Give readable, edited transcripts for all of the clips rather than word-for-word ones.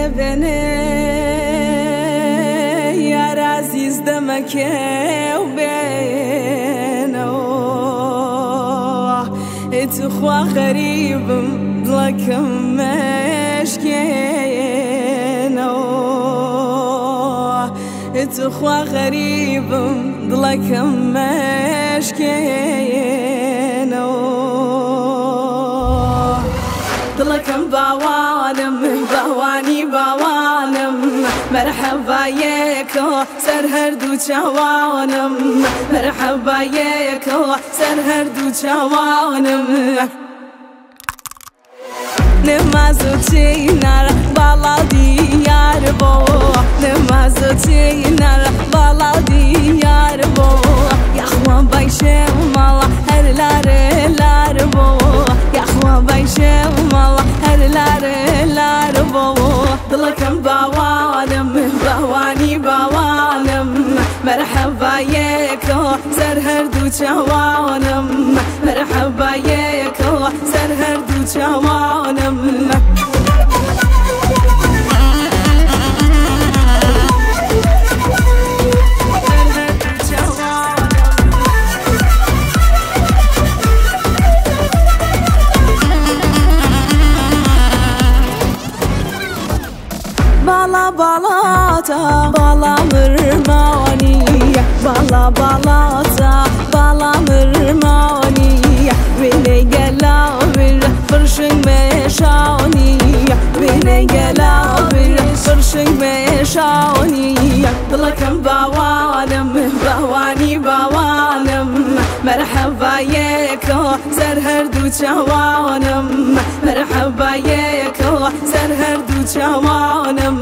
بني يا عزيز دمك وبينه اتخوى غريب ضلك مشكينه اتخوى غريب ضلك مشكينه ضلك باوانم باواني باوانم مرحبا يكو سر هردو چوانم مرحبا يكو سر هردو چوانم نمازو چینار بالا دیار بو نمازو چینار بالا دیار بو یخوان بایشه مالا هر لار بو یخوان بایشه مالا هر لار بو دلکم باوانم باوانی باوانم مرحبا یکو سر هردو چوانم مرحبا یکو سر هردو چوانم Bala balata, bala mırmani Bala balata, bala mırmani Bine gela bir fırşın meşani Bine gela bir fırşın meşani Dılakım bavanım, bavani bavanım Merhaba yeko, ser herdu çavanım Merhaba yeko, ser herdu çavanım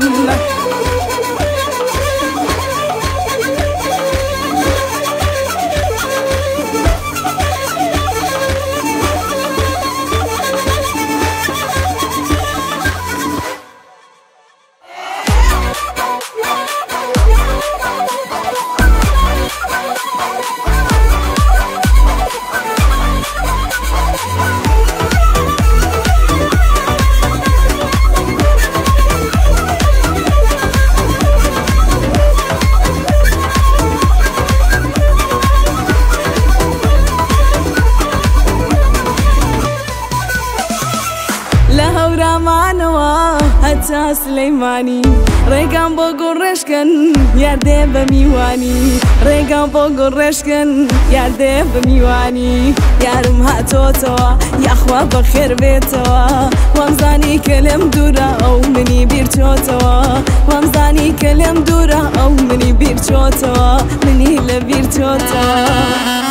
رمانوا حتى سليماني ريقان بوغو رشكن ياردي بميواني ريقان بوغو رشكن ياردي بميواني يارم هاتوتوا يا اخوا بخير بيتوا وامزاني كلم دورا او مني بيرتوتوا وامزاني كلم دورا او مني بيرتوتوا مني لبيرتوتوا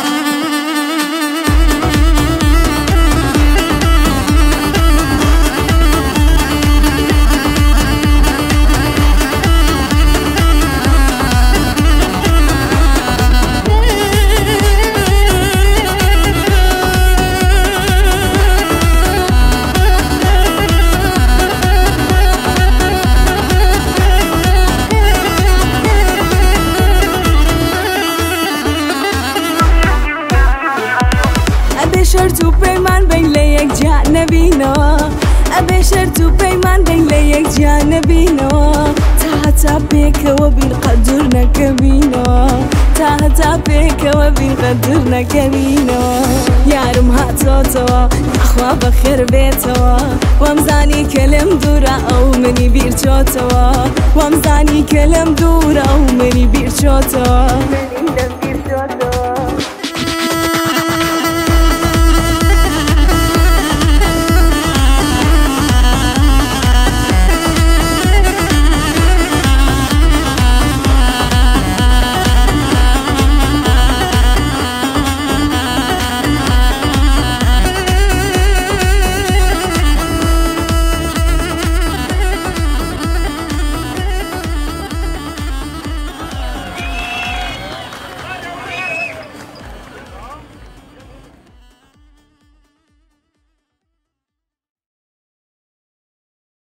شرط پیمان بین لیک جانبینو ابی شرط پیمان بین لیک جانبینو تا بك وبالقدر نكبينو تا بك وبالقدر نكبينو يارم هاتوتوا اخوا بخير بيتوا وامزاني كلم دورا او مني بيرتوتوا وامزاني كلم دورا او مني بيرتوتوا